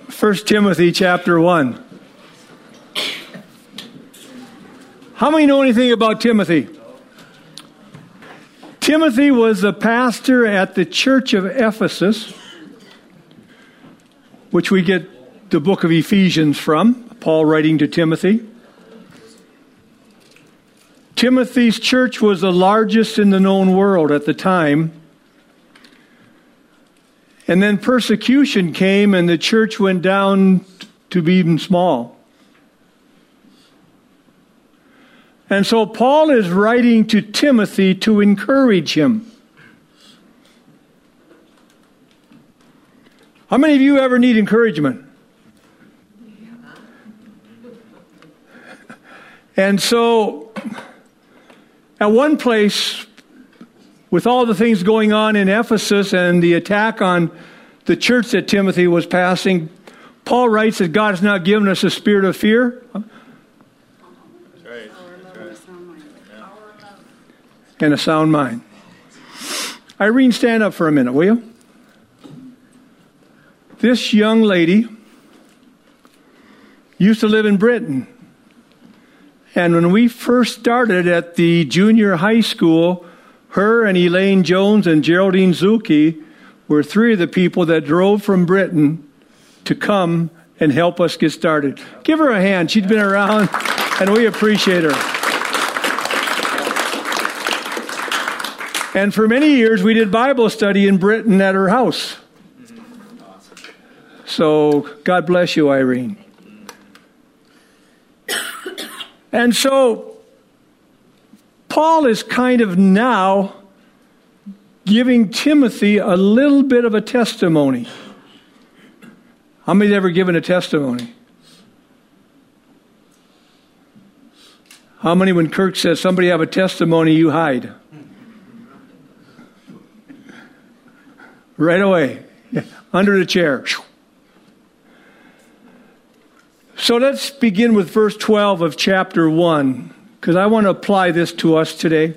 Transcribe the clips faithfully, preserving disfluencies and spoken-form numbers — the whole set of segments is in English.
First Timothy chapter one. How many know anything about Timothy? Timothy was a pastor at the church of Ephesus, which we get the book of Ephesians from, Paul writing to Timothy. Timothy's church was the largest in the known world at the time. And then persecution came and the church went down to be even small. And so Paul is writing to Timothy to encourage him. How many of you ever need encouragement? And so, at one place, with all the things going on in Ephesus and the attack on the church that Timothy was passing, Paul writes that God has not given us a spirit of fear. And a sound mind. Irene, stand up for a minute, will you? This young lady used to live in Britain. And when we first started at the junior high school, her and Elaine Jones and Geraldine Zuki were three of the people that drove from Britain to come and help us get started. Give her a hand. She's been around, and we appreciate her. And for many years, we did Bible study in Britain at her house. So, God bless you, Irene. And so, Paul is kind of now giving Timothy a little bit of a testimony. How many have ever given a testimony? How many, when Kirk says, somebody have a testimony, you hide? Right away, under the chair. So let's begin with verse twelve of chapter one, because I want to apply this to us today.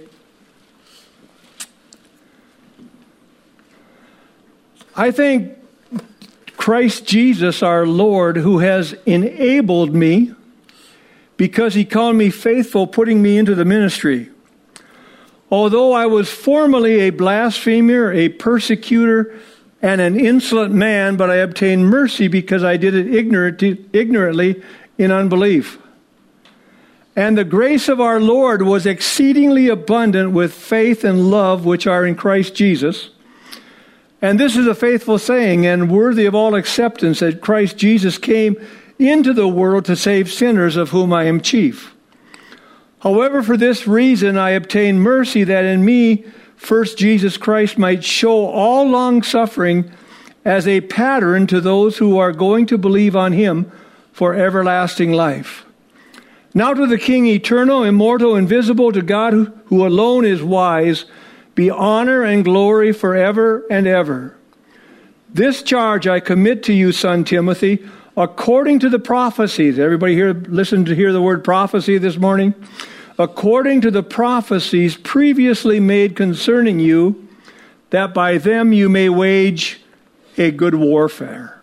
I think Christ Jesus, our Lord, who has enabled me, because he called me faithful, putting me into the ministry. Although I was formerly a blasphemer, a persecutor, and an insolent man, but I obtained mercy because I did it ignorant, ignorantly in unbelief. And the grace of our Lord was exceedingly abundant with faith and love which are in Christ Jesus. And this is a faithful saying and worthy of all acceptance, that Christ Jesus came into the world to save sinners, of whom I am chief. However, for this reason I obtained mercy, that in me first Jesus Christ might show all long-suffering as a pattern to those who are going to believe on him for everlasting life. Now to the King, eternal, immortal, invisible, to God who, who alone is wise, be honor and glory forever and ever. This charge I commit to you, son Timothy, according to the prophecies. Everybody here listen to hear the word prophecy this morning? According to the prophecies previously made concerning you, that by them you may wage a good warfare.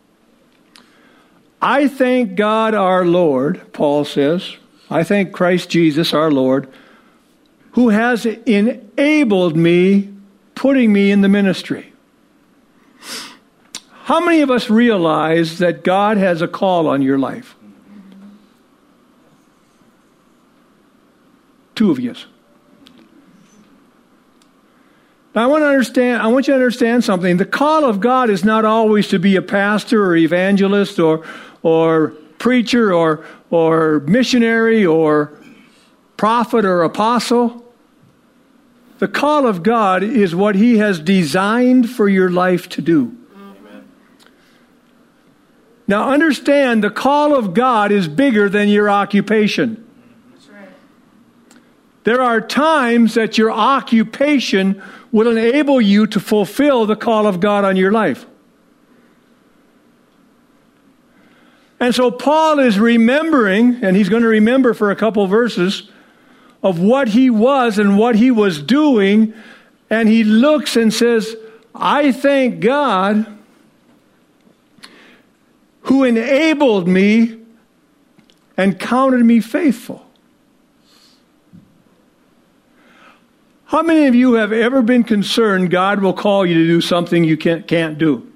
I thank God our Lord, Paul says, I thank Christ Jesus our Lord, who has enabled me, putting me in the ministry. How many of us realize that God has a call on your life? Two of you. Now I want to understand, I want you to understand something. The call of God is not always to be a pastor or evangelist or or preacher or or missionary or prophet or apostle. The call of God is what he has designed for your life to do. Amen. Now understand, the call of God is bigger than your occupation. There are times that your occupation will enable you to fulfill the call of God on your life. And so Paul is remembering, and he's going to remember for a couple verses, of what he was and what he was doing. And he looks and says, I thank God who enabled me and counted me faithful. How many of you have ever been concerned God will call you to do something you can't, can't do?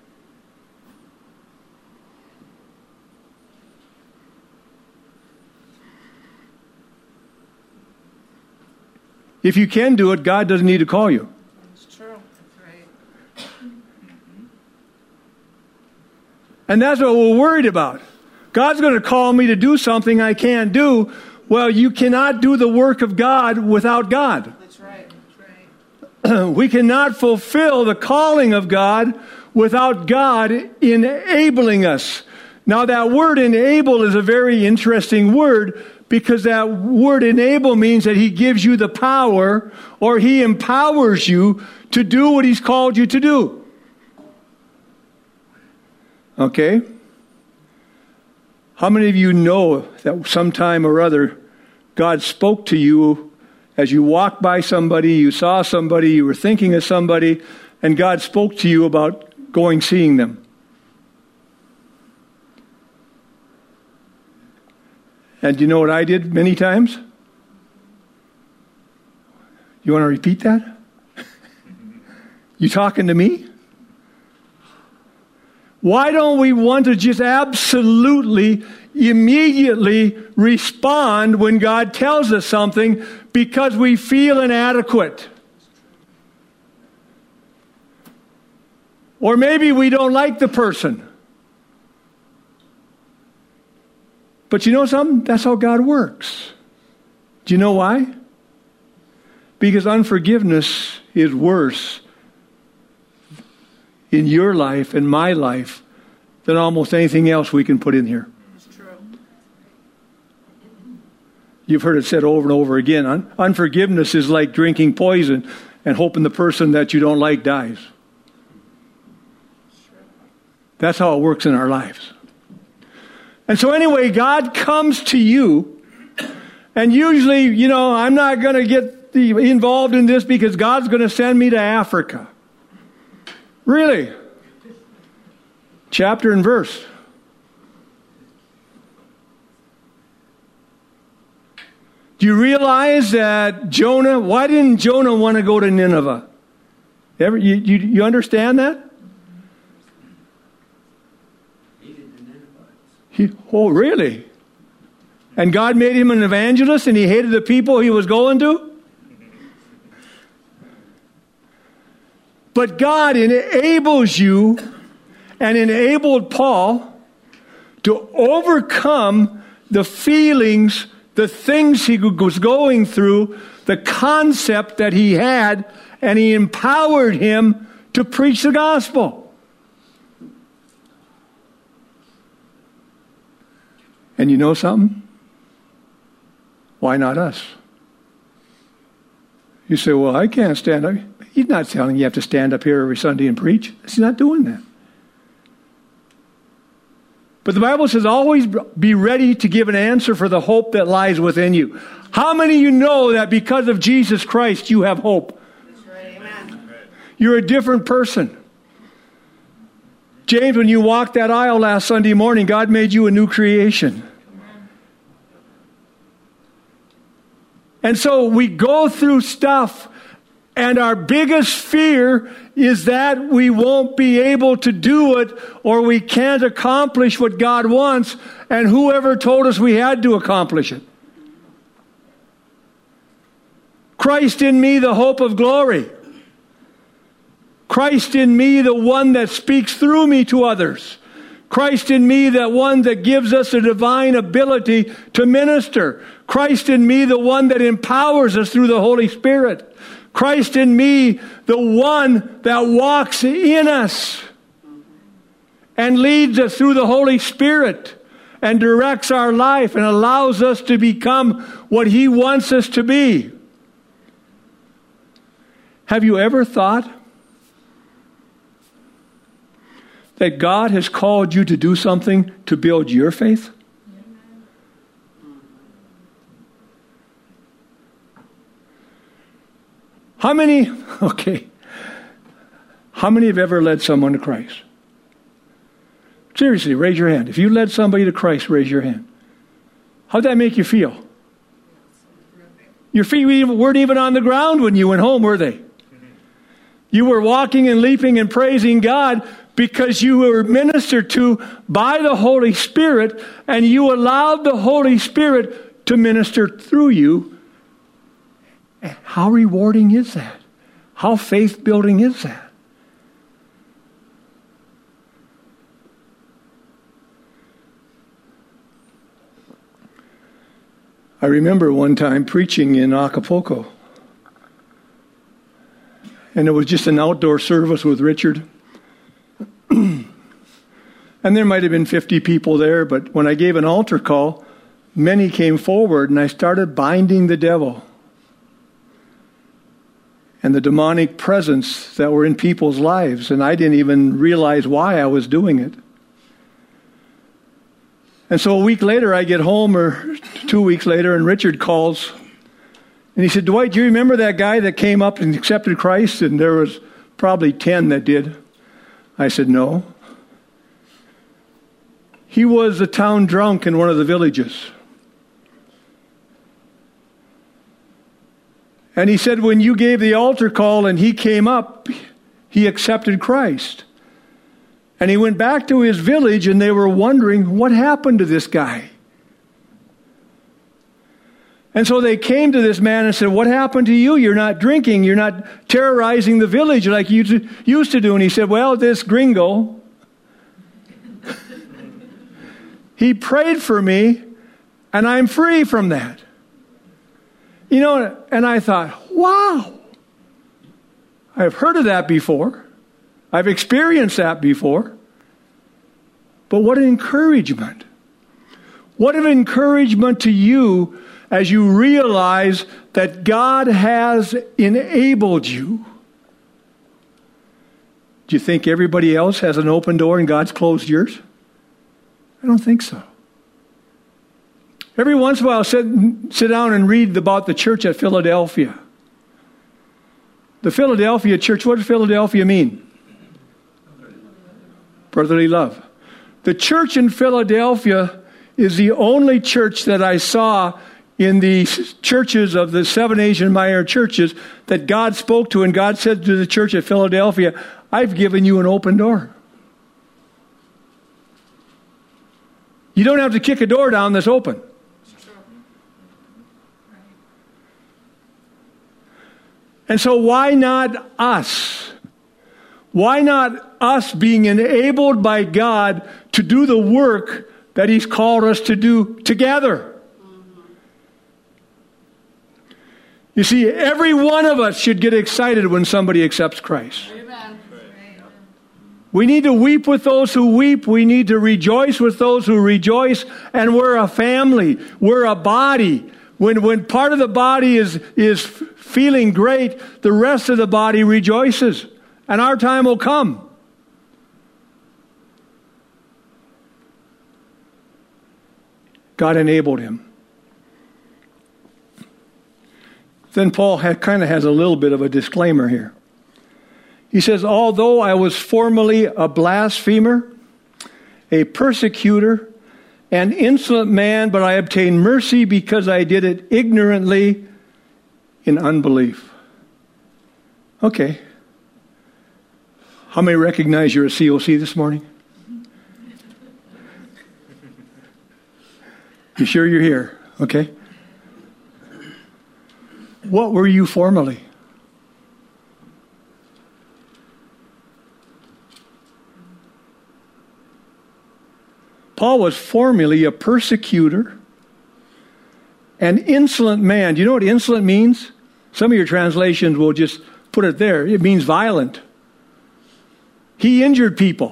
If you can do it, God doesn't need to call you. That's true. That's right. And that's what we're worried about. God's going to call me to do something I can't do. Well, you cannot do the work of God without God. That's right. That's right. We cannot fulfill the calling of God without God enabling us. Now, that word enable is a very interesting word, because that word enable means that he gives you the power, or he empowers you to do what he's called you to do. Okay? How many of you know that sometime or other God spoke to you as you walked by somebody, you saw somebody, you were thinking of somebody, and God spoke to you about going seeing them? And you know what I did many times? You want to repeat that? You talking to me? Why don't we want to just absolutely, immediately respond when God tells us something because we feel inadequate? Or maybe we don't like the person. But you know something? That's how God works. Do you know why? Because unforgiveness is worse in your life and my life than almost anything else we can put in here. That's true. You've heard it said over and over again. Un- unforgiveness is like drinking poison and hoping the person that you don't like dies. That's how it works in our lives. And so anyway, God comes to you, and usually, you know, I'm not going to get the, involved in this because God's going to send me to Africa. Really? Chapter and verse. Do you realize that Jonah, why didn't Jonah want to go to Nineveh? Ever, you, you, you understand that? He, oh, really? And God made him an evangelist and he hated the people he was going to? But God enables you and enabled Paul to overcome the feelings, the things he was going through, the concept that he had, and he empowered him to preach the gospel. And you know something? Why not us? You say, well, I can't stand up. He's not telling you you have to stand up here every Sunday and preach. He's not doing that. But the Bible says, always be ready to give an answer for the hope that lies within you. How many of you know that because of Jesus Christ, you have hope? That's right. Amen. You're a different person. James, when you walked that aisle last Sunday morning, God made you a new creation. And so we go through stuff, and our biggest fear is that we won't be able to do it, or we can't accomplish what God wants, and whoever told us we had to accomplish it? Christ in me, the hope of glory. Christ in me, the one that speaks through me to others. Christ in me, the one that gives us a divine ability to minister. Christ in me, the one that empowers us through the Holy Spirit. Christ in me, the one that walks in us and leads us through the Holy Spirit and directs our life and allows us to become what He wants us to be. Have you ever thought that God has called you to do something to build your faith? How many, okay, how many have ever led someone to Christ? Seriously, raise your hand. If you led somebody to Christ, raise your hand. How'd that make you feel? Your feet weren't even on the ground when you went home, were they? You were walking and leaping and praising God because you were ministered to by the Holy Spirit, and you allowed the Holy Spirit to minister through you. How rewarding is that? How faith-building is that? I remember one time preaching in Acapulco. And it was just an outdoor service with Richard. And there might have been fifty people there, but when I gave an altar call, many came forward and I started binding the devil and the demonic presence that were in people's lives. And I didn't even realize why I was doing it. And so a week later, I get home, or two weeks later, and Richard calls. And he said, Dwight, do you remember that guy that came up and accepted Christ? And there was probably ten that did. I said, no. He was a town drunk in one of the villages. And he said, when you gave the altar call and he came up, he accepted Christ. And he went back to his village, and they were wondering, what happened to this guy? And so they came to this man and said, what happened to you? You're not drinking. You're not terrorizing the village like you used to do. And he said, well, this gringo, he prayed for me, and I'm free from that. You know, and I thought, wow, I've heard of that before. I've experienced that before. But what an encouragement. What an encouragement to you as you realize that God has enabled you. Do you think everybody else has an open door and God's closed yours? I don't think so. Every once in a while, sit, sit down and read about the church at Philadelphia. The Philadelphia church, what does Philadelphia mean? Brotherly love. The church in Philadelphia is the only church that I saw in the churches of the seven Asian minor churches that God spoke to, and God said to the church at Philadelphia, I've given you an open door. You don't have to kick a door down that's open. And so why not us? Why not us being enabled by God to do the work that He's called us to do together? You see, every one of us should get excited when somebody accepts Christ. Amen. We need to weep with those who weep. We need to rejoice with those who rejoice. And we're a family. We're a body. When, when part of the body is, is feeling great, the rest of the body rejoices. And our time will come. God enabled him. Then Paul had, kind of has a little bit of a disclaimer here. He says, although I was formerly a blasphemer, a persecutor, an insolent man, but I obtained mercy because I did it ignorantly in unbelief. Okay. How many recognize you're a C O C this morning? You sure you're here? Okay. What were you formerly? Paul was formerly a persecutor, an insolent man. Do you know what insolent means? Some of your translations will just put it there. It means violent. He injured people.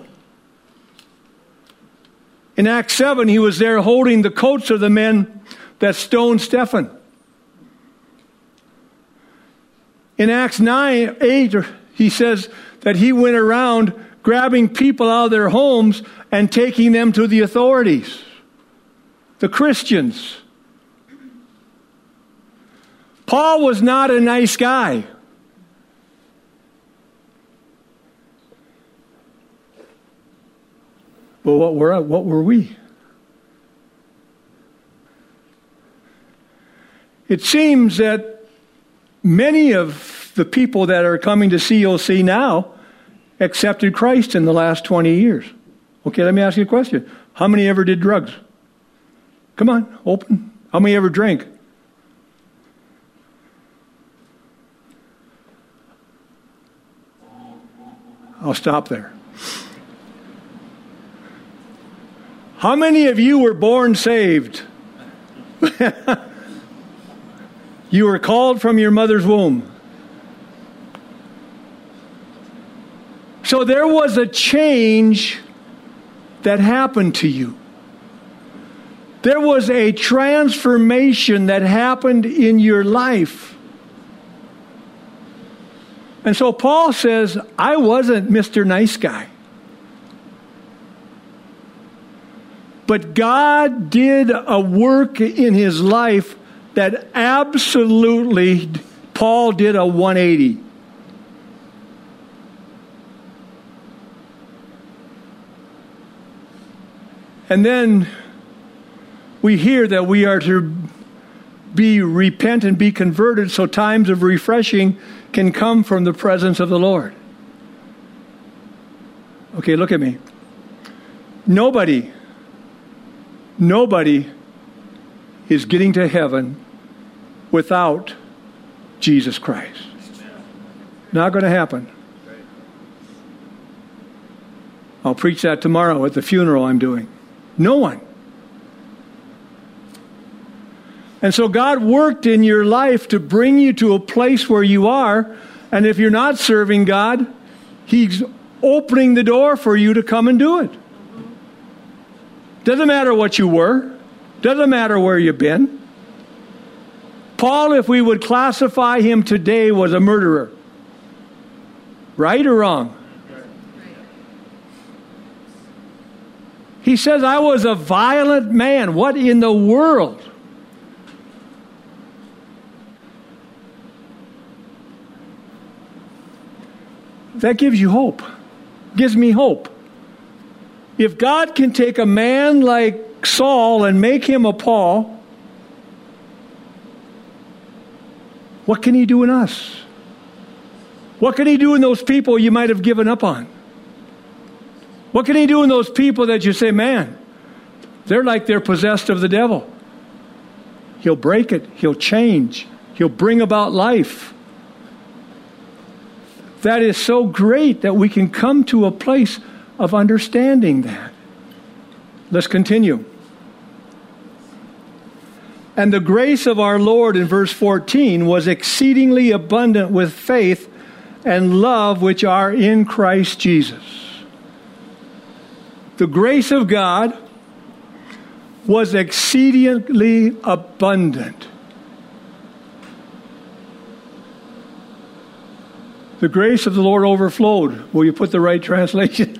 In Acts seven, he was there holding the coats of the men that stoned Stephen. In Acts nine, eight, he says that he went around grabbing people out of their homes and taking them to the authorities, the Christians. Paul was not a nice guy. Well, what were, what were we? It seems that many of the people that are coming to C O C now accepted Christ in the last twenty years. Okay, let me ask you a question. How many ever did drugs? Come on, open. How many ever drank? I'll stop there. How many of you were born saved? You were called from your mother's womb. So there was a change that happened to you. There was a transformation that happened in your life. And so Paul says, I wasn't Mister Nice Guy. But God did a work in his life that absolutely, Paul did a one eighty. And then we hear that we are to be repent and be converted so times of refreshing can come from the presence of the Lord. Okay, look at me. Nobody, nobody is getting to heaven without Jesus Christ. Not going to happen. I'll preach that tomorrow at the funeral I'm doing. No one. And so God worked in your life to bring you to a place where you are. And if you're not serving God, he's opening the door for you to come and do it. Doesn't matter what you were. Doesn't matter where you've been. Paul, if we would classify him today, was a murderer. Right or wrong? He says, I was a violent man. What in the world? That gives you hope. Gives me hope. If God can take a man like Saul and make him a Paul, what can he do in us? What can he do in those people you might have given up on? What can he do in those people that you say, man, they're like they're possessed of the devil? He'll break it. He'll change. He'll bring about life. That is so great that we can come to a place of understanding that. Let's continue. And the grace of our Lord, in verse fourteen, was exceedingly abundant with faith and love which are in Christ Jesus. The grace of God was exceedingly abundant. The grace of the Lord overflowed. Will you put the right translation?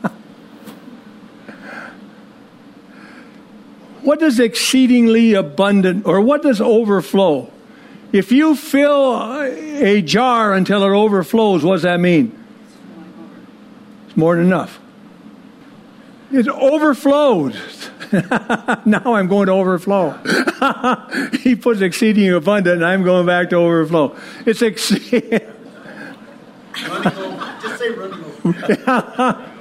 What does exceedingly abundant, or what does overflow? If you fill a jar until it overflows, what does that mean? It's more than enough. It overflowed. Now I'm going to overflow. He puts exceeding abundant, and I'm going back to overflow. It's exceeding. Running over. Just say running over.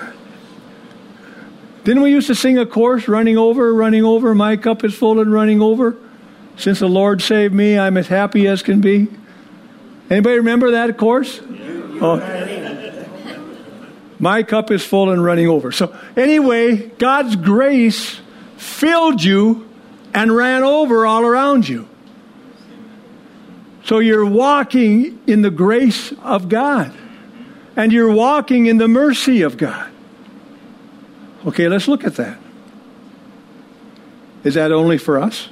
Didn't we used to sing a chorus, running over, running over, my cup is full and running over? Since the Lord saved me, I'm as happy as can be. Anybody remember that chorus? Oh. My cup is full and running over. So anyway, God's grace filled you and ran over all around you. So you're walking in the grace of God. And you're walking in the mercy of God. Okay, let's look at that. Is that only for us?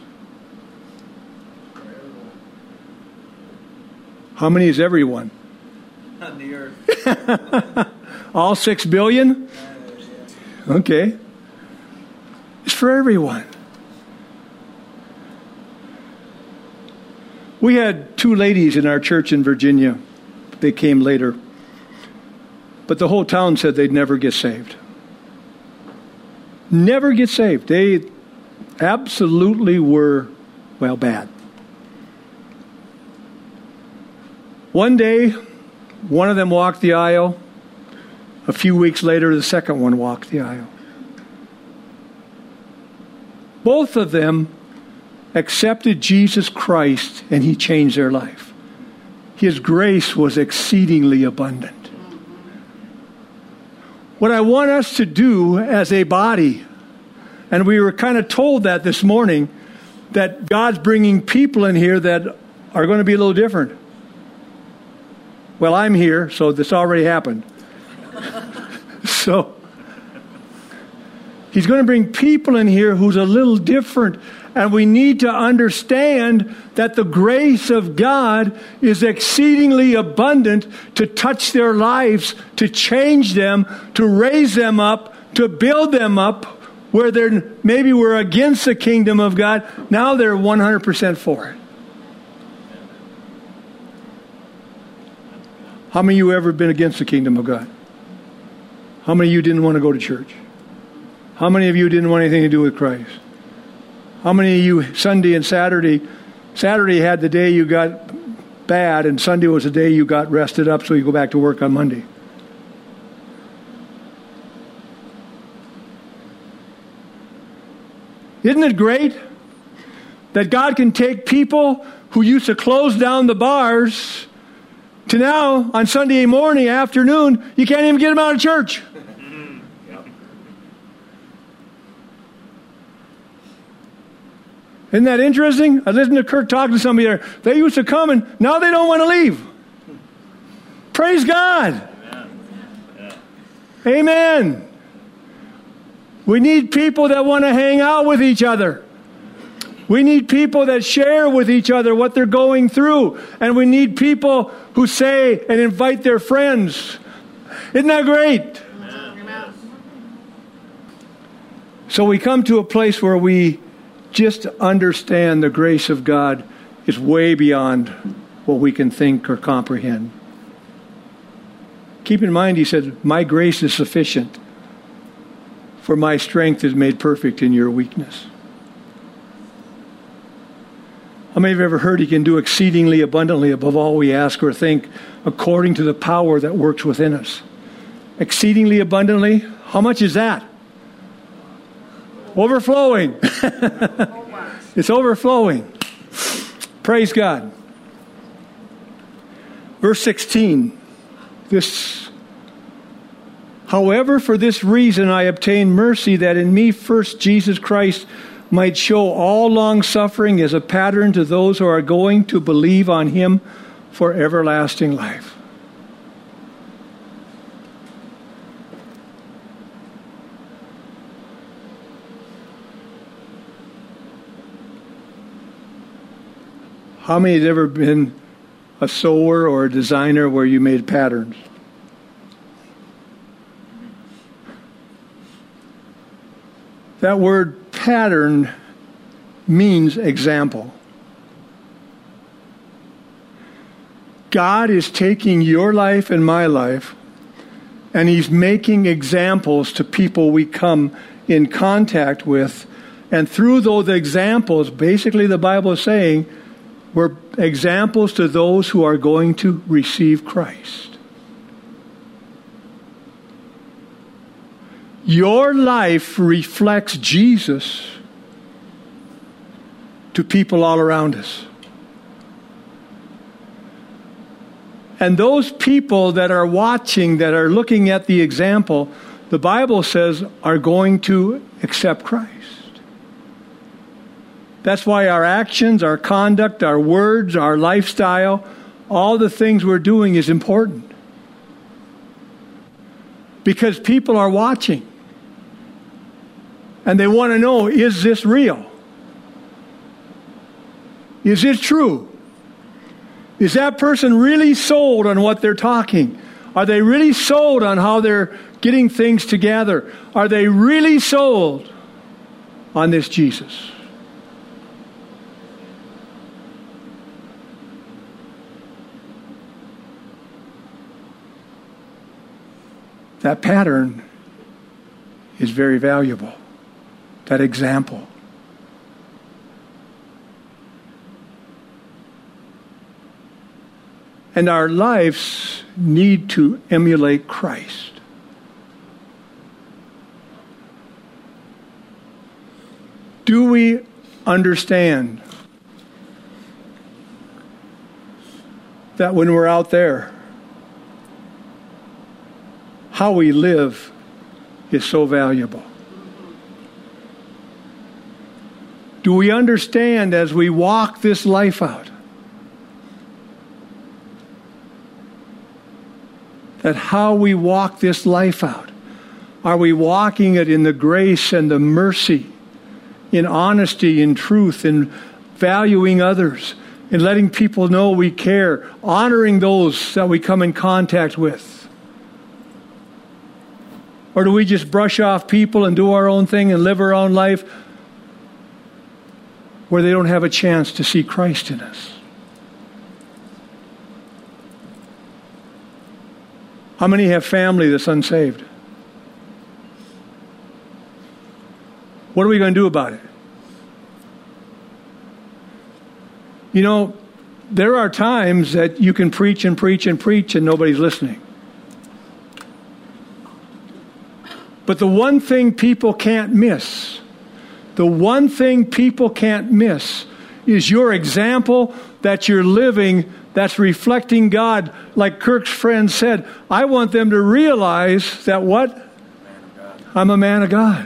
How many is everyone? On the earth. All six billion? Okay. It's for everyone. We had two ladies in our church in Virginia. They came later. But the whole town said they'd never get saved. never get saved. They absolutely were, well, bad. One day, one of them walked the aisle. A few weeks later, the second one walked the aisle. Both of them accepted Jesus Christ, and he changed their life. His grace was exceedingly abundant. What I want us to do as a body, and we were kind of told that this morning, that God's bringing people in here that are going to be a little different. Well, I'm here, so this already happened. So, he's going to bring people in here who's a little different. And we need to understand that the grace of God is exceedingly abundant to touch their lives, to change them, to raise them up, to build them up, where they're maybe we're against the kingdom of God. Now they're one hundred percent for it. How many of you ever been against the kingdom of God? How many of you didn't want to go to church? How many of you didn't want anything to do with Christ? How many of you Sunday and Saturday, Saturday had the day you got bad, and Sunday was the day you got rested up so you go back to work on Monday? Isn't it great that God can take people who used to close down the bars to now, on Sunday morning, afternoon, you can't even get them out of church. Isn't that interesting? I listened to Kirk talk to somebody there. They used to come and now they don't want to leave. Praise God. Amen. Yeah. Amen. We need people that want to hang out with each other. We need people that share with each other what they're going through. And we need people who say and invite their friends. Isn't that great? Amen. So we come to a place where we just understand the grace of God is way beyond what we can think or comprehend. Keep in mind, he said, my grace is sufficient, for my strength is made perfect in your weakness. How many of you have ever heard he can do exceedingly abundantly above all we ask or think, according to the power that works within us? Exceedingly abundantly? How much is that? Overflowing. It's overflowing. Praise God. Verse sixteen. This, however, for this reason I obtain mercy, that in me first Jesus Christ might show all long suffering as a pattern to those who are going to believe on him for everlasting life. How many have ever been a sewer or a designer where you made patterns? That word pattern means example. God is taking your life and my life, and he's making examples to people we come in contact with. And through those examples, basically the Bible is saying, we're examples to those who are going to receive Christ. Your life reflects Jesus to people all around us. And those people that are watching, that are looking at the example, the Bible says are going to accept Christ. That's why our actions, our conduct, our words, our lifestyle, all the things we're doing is important. Because people are watching. And they want to know, is this real? Is it true? Is that person really sold on what they're talking? Are they really sold on how they're getting things together? Are they really sold on this Jesus? That pattern is very valuable. that example. And our lives need to emulate Christ. Do we understand that when we're out there, how we live is so valuable? Do we understand as we walk this life out that how we walk this life out, are we walking it in the grace and the mercy, in honesty, in truth, in valuing others, in letting people know we care, honoring those that we come in contact with? Or do we just brush off people and do our own thing and live our own life where they don't have a chance to see Christ in us? How many have family that's unsaved? What are we going to do about it? You know, there are times that you can preach and preach and preach and nobody's listening. But the one thing people can't miss, the one thing people can't miss is your example that you're living that's reflecting God. Like Kirk's friend said, I want them to realize that what? I'm a man of God.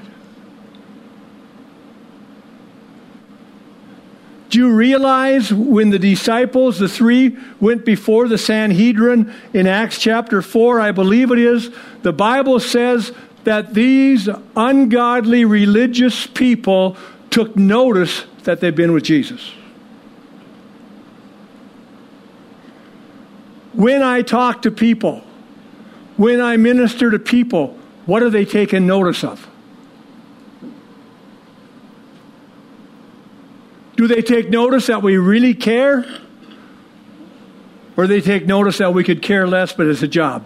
Do you realize when the disciples, the three, went before the Sanhedrin in Acts chapter four, I believe it is, the Bible says that these ungodly religious people took notice that they've been with Jesus. When I talk to people, when I minister to people, what are they taking notice of? Do they take notice that we really care? Or do they take notice that we could care less, but it's a job?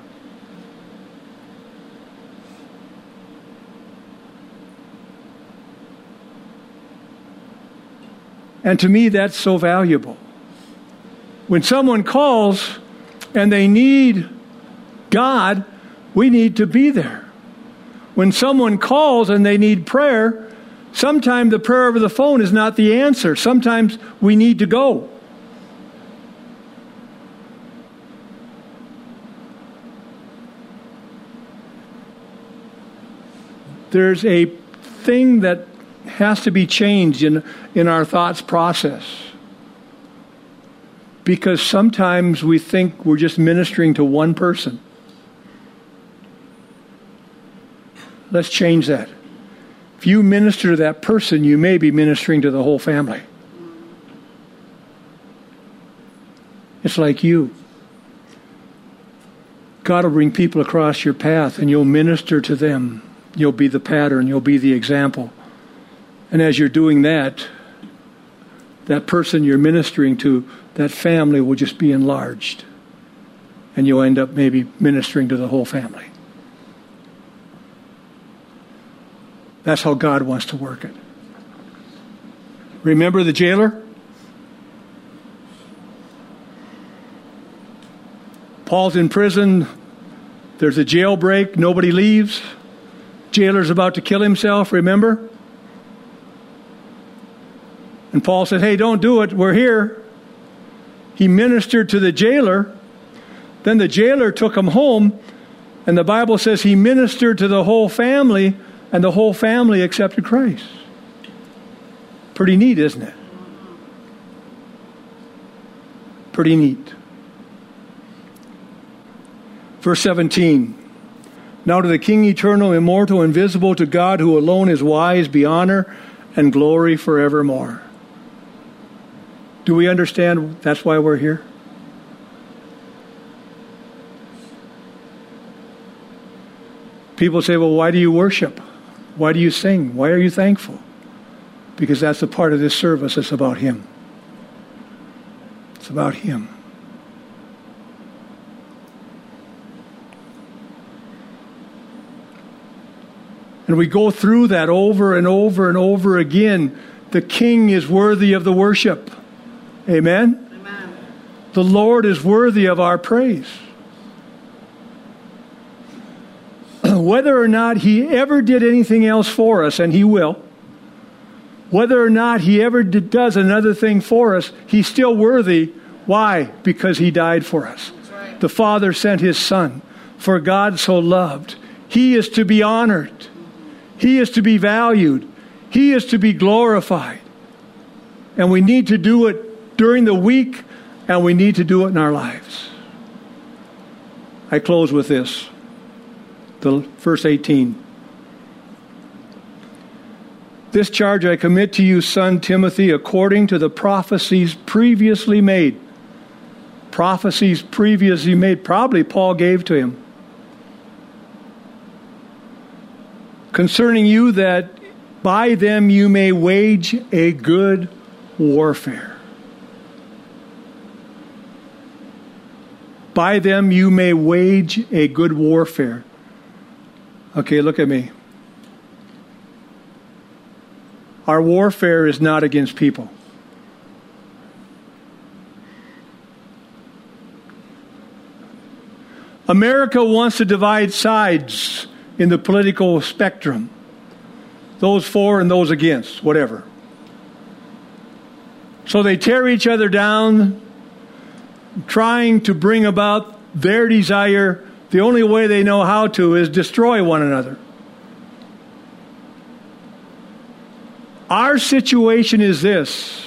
And to me, that's so valuable. When someone calls and they need God, we need to be there. When someone calls and they need prayer, sometimes the prayer over the phone is not the answer. Sometimes we need to go. There's a thing that has to be changed in, in our thoughts process. Because sometimes we think we're just ministering to one person. Let's change that. If you minister to that person, you may be ministering to the whole family. It's like you. God will bring people across your path and you'll minister to them. You'll be the pattern. You'll be the example. And as you're doing that, that person you're ministering to, that family will just be enlarged. And you'll end up maybe ministering to the whole family. That's how God wants to work it. Remember the jailer? Paul's in prison. There's a jailbreak. Nobody leaves. Jailer's about to kill himself, remember? And Paul said, hey, don't do it. We're here. He ministered to the jailer. Then the jailer took him home. And the Bible says he ministered to the whole family. And the whole family accepted Christ. Pretty neat, isn't it? Pretty neat. Verse seventeen. Now to the King eternal, immortal, invisible, to God who alone is wise, be honor and glory forevermore. Do we understand that's why we're here? People say, well, why do you worship? Why do you sing? Why are you thankful? Because that's a part of this service. It's about Him. It's about Him. And we go through that over and over and over again. The King is worthy of the worship. Amen? Amen. The Lord is worthy of our praise. Whether or not He ever did anything else for us, and He will, whether or not He ever did, does another thing for us, He's still worthy. Why? Because He died for us. That's right. The Father sent His Son. For God so loved. He is to be honored. He is to be valued. He is to be glorified. And we need to do it during the week, and we need to do it in our lives. I close with this. The verse eighteen. This charge I commit to you, son Timothy, according to the prophecies previously made. Prophecies previously made. Probably Paul gave to him. Concerning you, that by them you may wage a good warfare. By them you may wage a good warfare. Okay, look at me. Our warfare is not against people. America wants to divide sides in the political spectrum. Those for and those against, whatever. So they tear each other down, trying to bring about their desire. The only way they know how to is destroy one another. Our situation is this.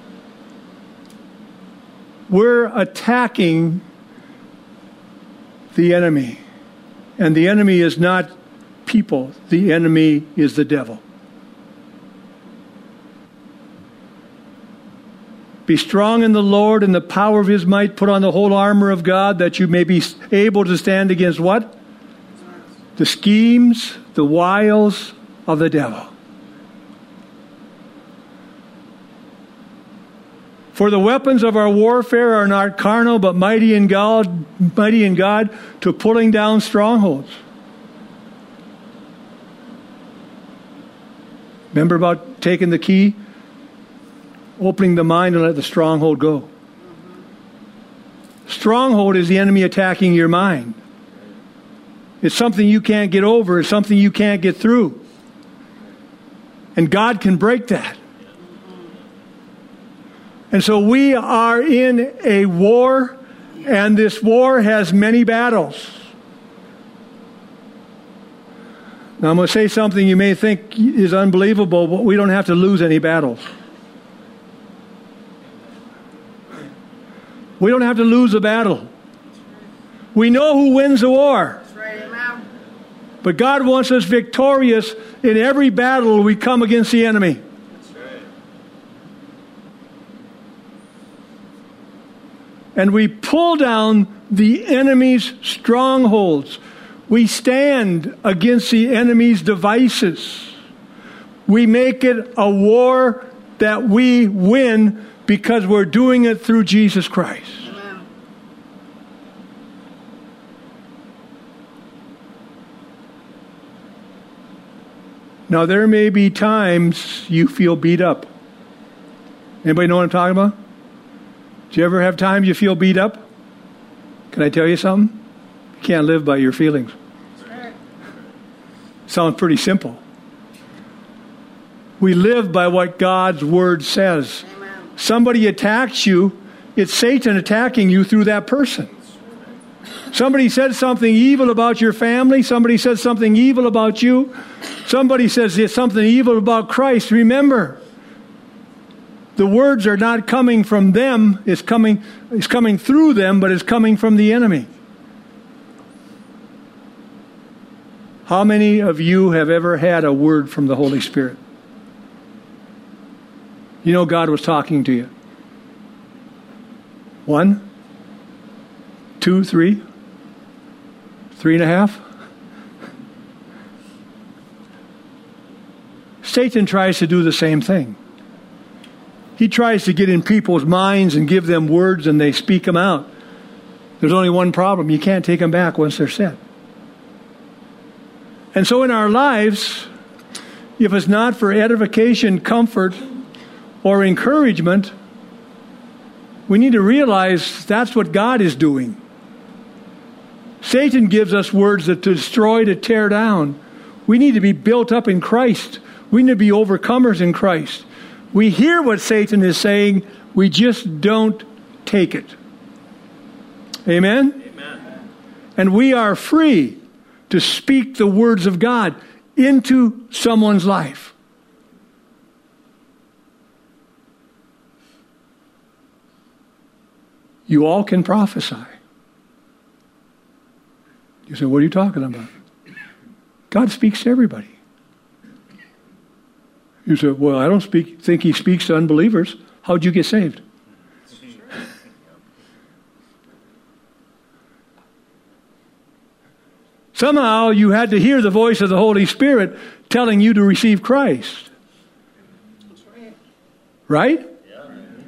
We're attacking the enemy. And the enemy is not people. The enemy is the devil. Be strong in the Lord and the power of His might. Put on the whole armor of God, that you may be able to stand against what? The schemes, the wiles of the devil. For the weapons of our warfare are not carnal, but mighty in God, mighty in God to pulling down strongholds. Remember about taking the key? Opening the mind and let the stronghold go. Stronghold is the enemy attacking your mind. It's something you can't get over. It's something you can't get through. And God can break that. And so we are in a war, and this war has many battles. Now I'm going to say something you may think is unbelievable, but we don't have to lose any battles. We don't have to lose a battle. We know who wins the war. That's right, amen. But God wants us victorious in every battle we come against the enemy. That's right. And we pull down the enemy's strongholds. We stand against the enemy's devices. We make it a war that we win because we're doing it through Jesus Christ. Amen. Now, there may be times you feel beat up. Anybody know what I'm talking about? Do you ever have times you feel beat up? Can I tell you something? You can't live by your feelings. That's right. Sounds pretty simple. We live by what God's Word says. Amen. Somebody attacks you, it's Satan attacking you through that person. Somebody said something evil about your family. Somebody said something evil about you. Somebody says something evil about Christ. Remember, the words are not coming from them. It's coming, it's coming through them, but it's coming from the enemy. How many of you have ever had a word from the Holy Spirit? You know God was talking to you. One, two, three, three and a half. Satan tries to do the same thing. He tries to get in people's minds and give them words, and they speak them out. There's only one problem. You can't take them back once they're said. And so in our lives, if it's not for edification, comfort, or encouragement, we need to realize that's what God is doing. Satan gives us words that destroy, to tear down. We need to be built up in Christ. We need to be overcomers in Christ. We hear what Satan is saying, we just don't take it. Amen? Amen. And we are free to speak the words of God into someone's life. You all can prophesy. You say, what are you talking about? God speaks to everybody. You say, well, I don't speak, think he speaks to unbelievers. How'd you get saved? Somehow you had to hear the voice of the Holy Spirit telling you to receive Christ. That's right. Right? Yeah.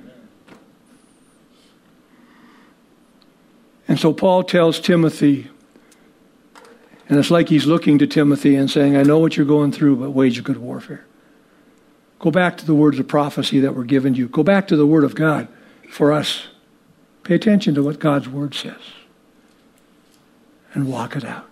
And so Paul tells Timothy, and it's like he's looking to Timothy and saying, I know what you're going through, but wage a good warfare. Go back to the words of prophecy that were given you. Go back to the Word of God for us. Pay attention to what God's Word says. And walk it out.